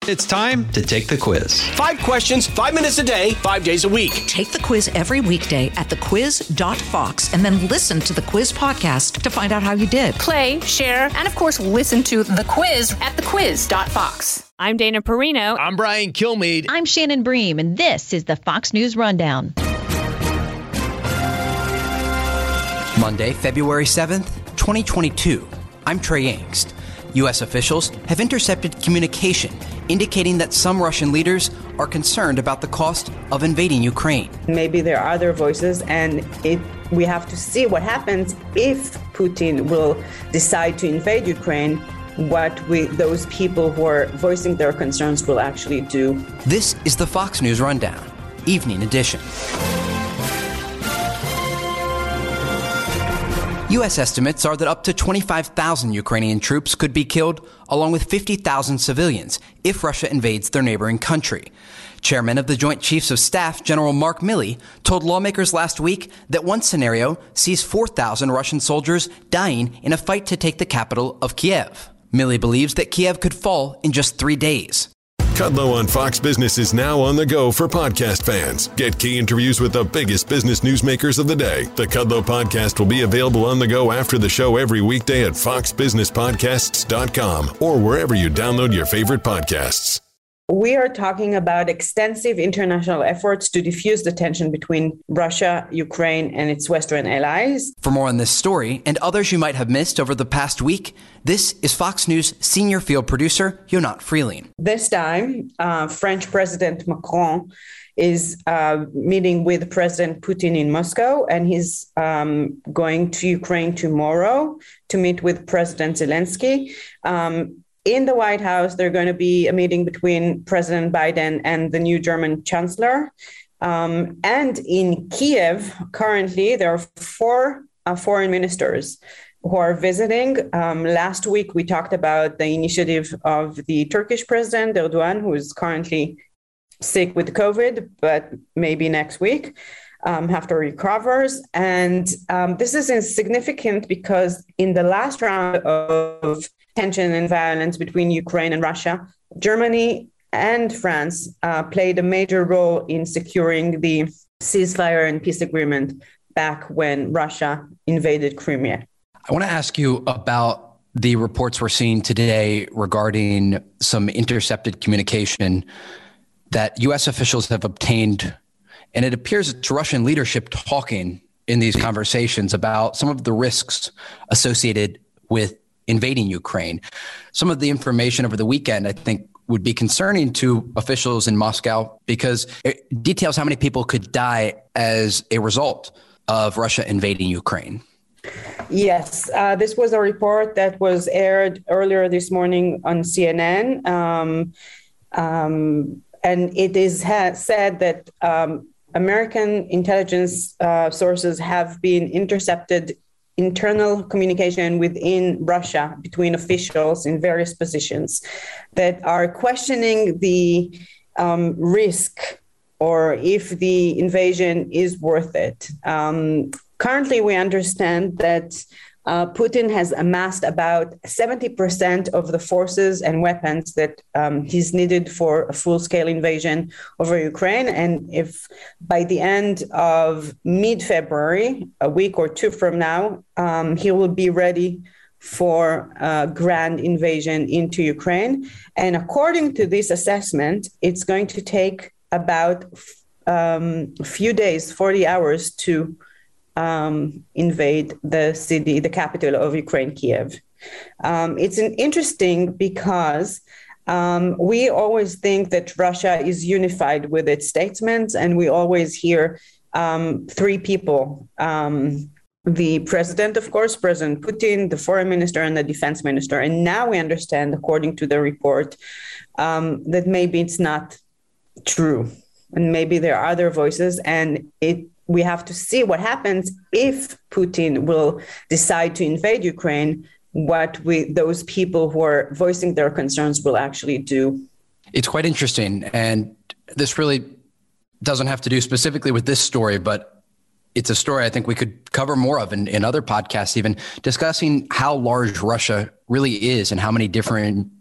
It's time to take the quiz. 5 questions, 5 minutes a day, 5 days a week. Take the quiz every weekday at thequiz.fox and then listen to the quiz podcast to find out how you did. Play, share, and of course, listen to The Quiz at thequiz.fox. I'm Dana Perino. I'm Brian Kilmeade. I'm Shannon Bream, and this is the Fox News Rundown. Monday, February 7th, 2022. I'm Trey Yingst. U.S. officials have intercepted communication indicating that some Russian leaders are concerned about the cost of invading Ukraine. Maybe there are other voices, and we have to see what happens if Putin will decide to invade Ukraine, what those people who are voicing their concerns will actually do. This is the Fox News Rundown, Evening Edition. U.S. estimates are that up to 25,000 Ukrainian troops could be killed, along with 50,000 civilians, if Russia invades their neighboring country. Chairman of the Joint Chiefs of Staff, General Mark Milley, told lawmakers last week that one scenario sees 4,000 Russian soldiers dying in a fight to take the capital of Kiev. Milley believes that Kiev could fall in just 3 days. Kudlow on Fox Business is now on the go for podcast fans. Get key interviews with the biggest business newsmakers of the day. The Kudlow podcast will be available on the go after the show every weekday at foxbusinesspodcasts.com or wherever you download your favorite podcasts. We are talking about extensive international efforts to diffuse the tension between Russia, Ukraine, and its Western allies. For more on this story and others you might have missed over the past week, this is Fox News senior field producer Yonat Freeling. This time, French President Macron is meeting with President Putin in Moscow, and he's going to Ukraine tomorrow to meet with President Zelensky. In the White House, there's going to be a meeting between President Biden and the new German chancellor. And in Kiev, currently, there are 4 foreign ministers who are visiting. Last week, we talked about the initiative of the Turkish president, Erdogan, who is currently sick with COVID, but maybe next week after he recovers. And this is significant because in the last round of tension and violence between Ukraine and Russia, Germany and France played a major role in securing the ceasefire and peace agreement back when Russia invaded Crimea. I want to ask you about the reports we're seeing today regarding some intercepted communication that U.S. officials have obtained. And it appears it's Russian leadership talking in these conversations about some of the risks associated with invading Ukraine. Some of the information over the weekend, I think, would be concerning to officials in Moscow because it details how many people could die as a result of Russia invading Ukraine. Yes, this was a report that was aired earlier this morning on CNN. And it is said that American intelligence sources have been intercepted internal communication within Russia between officials in various positions that are questioning the risk or if the invasion is worth it. Currently, we understand that Putin has amassed about 70% of the forces and weapons that he's needed for a full-scale invasion over Ukraine. And if by the end of mid-February, a week or 2 from now, he will be ready for a grand invasion into Ukraine. And according to this assessment, it's going to take about a few days, 40 hours to invade the city, the capital of Ukraine, Kiev. It's interesting because we always think that Russia is unified with its statements, and we always hear 3 people. The president, of course, President Putin, the foreign minister, and the defense minister. And now we understand, according to the report, that maybe it's not true. And maybe there are other voices, and we have to see what happens if Putin will decide to invade Ukraine, what those people who are voicing their concerns will actually do. It's quite interesting. And this really doesn't have to do specifically with this story, but it's a story I think we could cover more of in other podcasts, even discussing how large Russia really is and how many different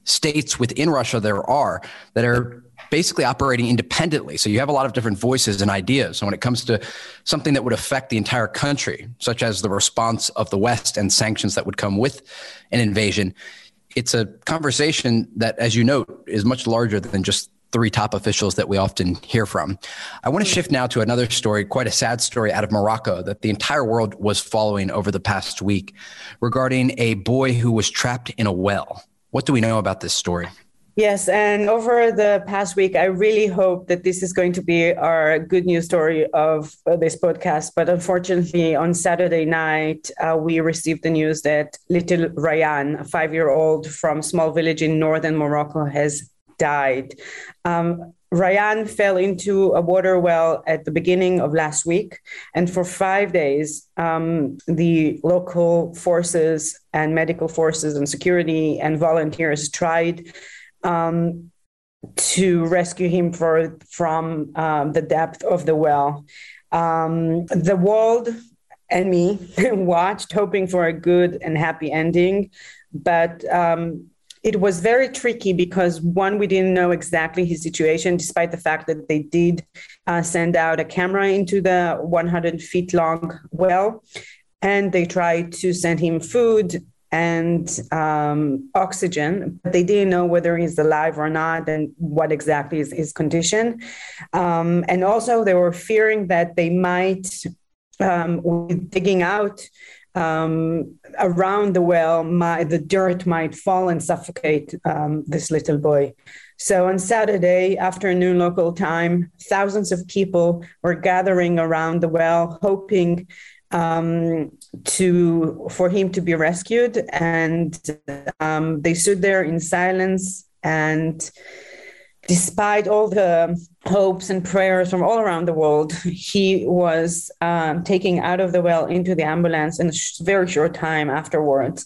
states within Russia there are that are basically operating independently. So you have a lot of different voices and ideas. And when it comes to something that would affect the entire country, such as the response of the West and sanctions that would come with an invasion, it's a conversation that, as you note, is much larger than just three top officials that we often hear from. I want to shift now to another story, quite a sad story out of Morocco that the entire world was following over the past week regarding a boy who was trapped in a well. What do we know about this story? Yes, and over the past week, I really hope that this is going to be our good news story of this podcast. But unfortunately, on Saturday night, we received the news that little Ryan, a 5-year-old from a small village in northern Morocco, has died. Ryan fell into a water well at the beginning of last week. And for 5 days, the local forces and medical forces and security and volunteers tried to rescue him from the depth of the well. The world and me watched, hoping for a good and happy ending. But it was very tricky because, one, we didn't know exactly his situation, despite the fact that they did send out a camera into the 100 feet long well. And they tried to send him food and oxygen, but they didn't know whether he's alive or not and what exactly is his condition. And also they were fearing that they might, with digging out around the well, the dirt might fall and suffocate this little boy. So on Saturday afternoon local time, thousands of people were gathering around the well, hoping for him to be rescued, and they stood there in silence. And despite all the hopes and prayers from all around the world, he was taken out of the well into the ambulance in a very short time afterwards.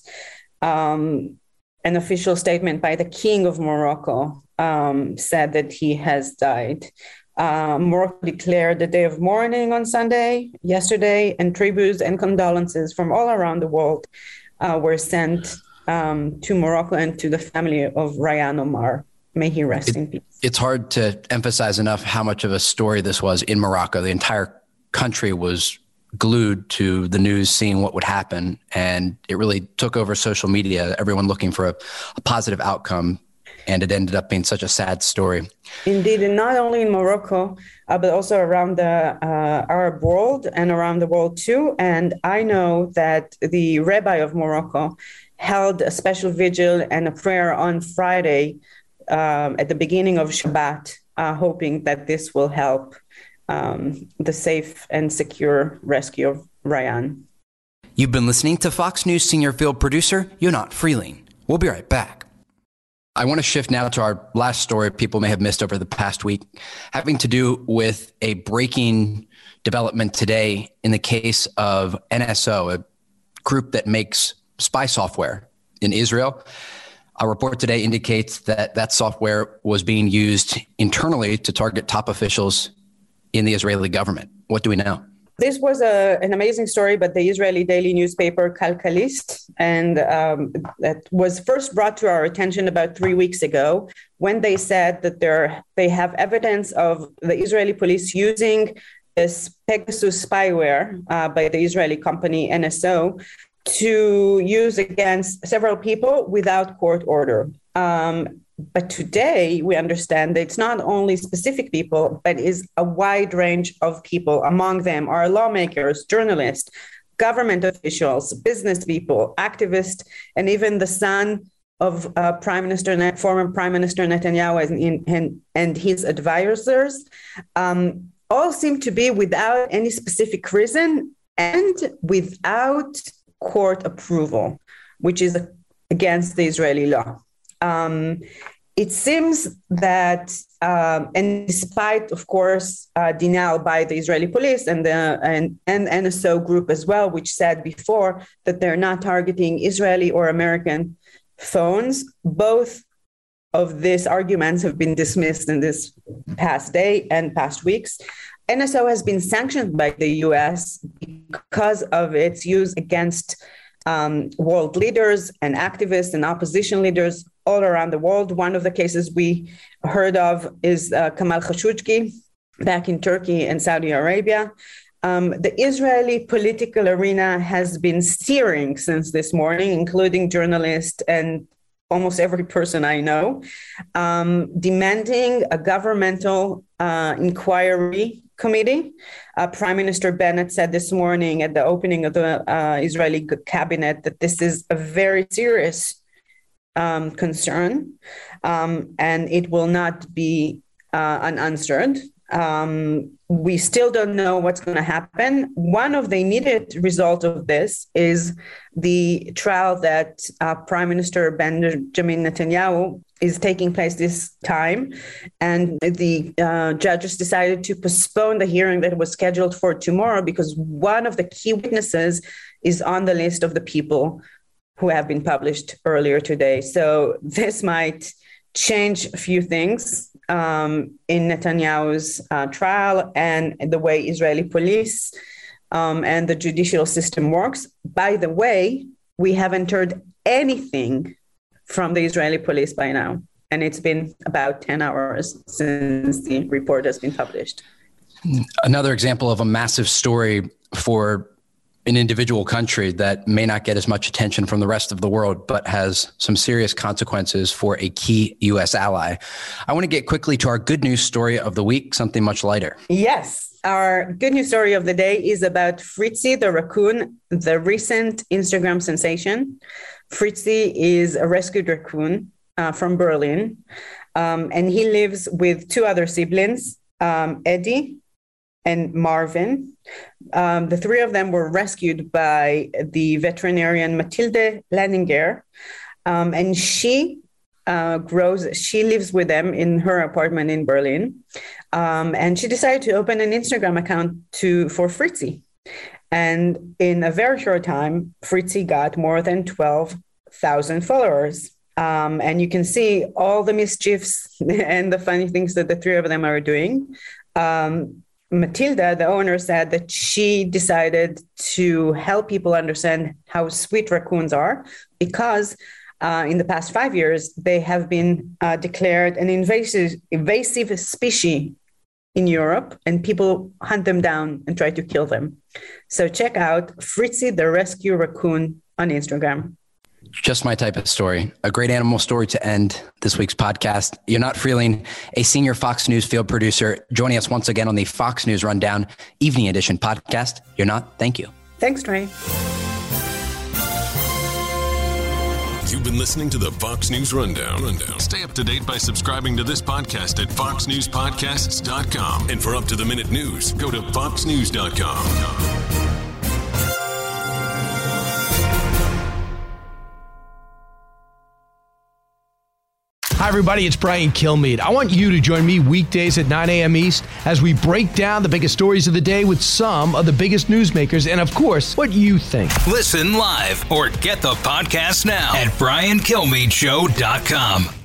An official statement by the King of Morocco said that he has died. Morocco declared a day of mourning on Sunday, yesterday, and tributes and condolences from all around the world were sent to Morocco and to the family of Ryan Omar. May he rest in peace. It's hard to emphasize enough how much of a story this was in Morocco. The entire country was glued to the news, seeing what would happen, and it really took over social media, everyone looking for a positive outcome. And it ended up being such a sad story. Indeed, and not only in Morocco, but also around the Arab world and around the world too. And I know that the Rabbi of Morocco held a special vigil and a prayer on Friday at the beginning of Shabbat, hoping that this will help the safe and secure rescue of Ryan. You've been listening to Fox News senior field producer, Yonat Freeling. We'll be right back. I want to shift now to our last story people may have missed over the past week, having to do with a breaking development today in the case of NSO, a group that makes spy software in Israel. A report today indicates that that software was being used internally to target top officials in the Israeli government. What do we know? This was an amazing story, but the Israeli daily newspaper Calcalist, and that was first brought to our attention about 3 weeks ago when they said that they have evidence of the Israeli police using this Pegasus spyware by the Israeli company NSO to use against several people without court order. But today we understand that it's not only specific people, but is a wide range of people. Among them are lawmakers, journalists, government officials, business people, activists, and even the son of former Prime Minister Netanyahu and his advisors. All seem to be without any specific reason and without court approval, which is against the Israeli law. It seems that, and despite, of course, denial by the Israeli police and NSO group as well, which said before that they're not targeting Israeli or American phones, both of these arguments have been dismissed in this past day and past weeks. NSO has been sanctioned by the U.S. because of its use against world leaders and activists and opposition leaders all around the world. One of the cases we heard of is Kamal Khashoggi back in Turkey and Saudi Arabia. The Israeli political arena has been steering since this morning, including journalists and almost every person I know, demanding a governmental inquiry committee. Prime Minister Bennett said this morning at the opening of the Israeli cabinet that this is a very serious concern, and it will not be unanswered. We still don't know what's going to happen. One of the immediate results of this is the trial that Prime Minister Benjamin Netanyahu is taking place this time. And the judges decided to postpone the hearing that was scheduled for tomorrow because one of the key witnesses is on the list of the people who have been published earlier today. So this might change a few things in Netanyahu's trial and the way Israeli police and the judicial system works. By the way, we haven't heard anything from the Israeli police by now, and it's been about 10 hours since the report has been published. Another example of a massive story for an individual country that may not get as much attention from the rest of the world, but has some serious consequences for a key U.S. ally. I want to get quickly to our good news story of the week, something much lighter. Yes. Our good news story of the day is about Fritzi the raccoon, the recent Instagram sensation. Fritzi is a rescued raccoon from Berlin, and he lives with two other siblings, Eddie and Marvin. The three of them were rescued by the veterinarian Mathilde Leininger, and she lives with them in her apartment in Berlin, and she decided to open an Instagram account for Fritzi. And in a very short time, Fritzi got more than 12,000 followers. And you can see all the mischiefs and the funny things that the three of them are doing. Matilda, the owner, said that she decided to help people understand how sweet raccoons are because in the past 5 years, they have been declared an invasive species in Europe, and people hunt them down and try to kill them. So check out Fritzi the Rescue Raccoon on Instagram. Just my type of story. A great animal story to end this week's podcast. Yonat Freeling, a senior Fox News field producer, joining us once again on the Fox News Rundown Evening Edition podcast. Yonat, thank you. Thanks, Trey. You've been listening to the Fox News Rundown. Stay up to date by subscribing to this podcast at foxnewspodcasts.com. And for up-to-the-minute news, go to foxnews.com. Hi, everybody. It's Brian Kilmeade. I want you to join me weekdays at 9 a.m. East as we break down the biggest stories of the day with some of the biggest newsmakers and, of course, what you think. Listen live or get the podcast now at BrianKilmeadeShow.com.